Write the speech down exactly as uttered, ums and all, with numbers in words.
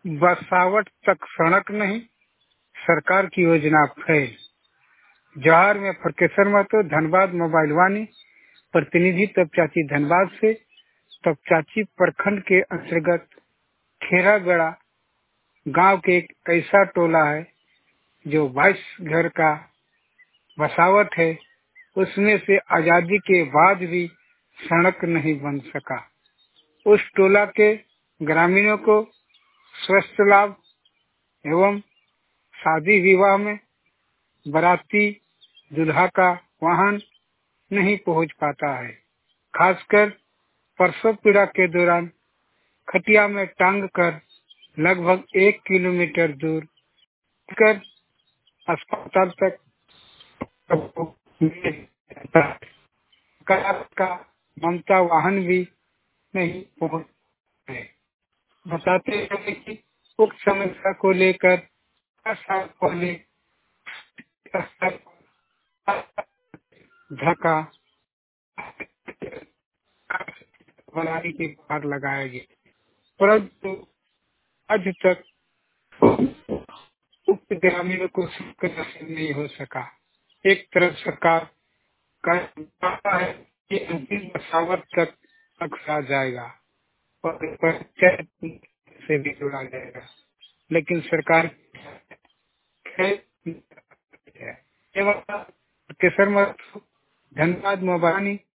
बसावट तक सड़क नहीं, सरकार की योजना फेल। जवाहर में फरकेसर महतो, धनबाद मोबाइल वानी, प्रतिनिधि तपचाची धनबाद से। तपचाची प्रखंड के अंतर्गत खेरागड़ा गांव के एक ऐसा टोला है जो बाईस घर का बसावट है, उसमें से आजादी के बाद भी सड़क नहीं बन सका। उस टोला के ग्रामीणों को स्वास्थ्य लाभ एवं शादी विवाह में बाराती दूल्हा का वाहन नहीं पहुंच पाता है। खासकर प्रसव पीड़ा के दौरान खटिया में टांग कर लगभग एक किलोमीटर दूर कर अस्पताल तक का ममता वाहन भी नहीं पहुंच है। बताते हैं कि उक्त समस्या को लेकर हर साल पहले ढाका बनाने की गुहार लगाया गया, परंतु आज तक उक्त ग्रामीणों को सुख नसीब नहीं हो सका। एक तरफ सरकार कहता है कि अंतिम बसावट तक आ जाएगा और पंचायत से भी जोड़ा जाएगा, लेकिन सरकार केसर धनबाद मोबानी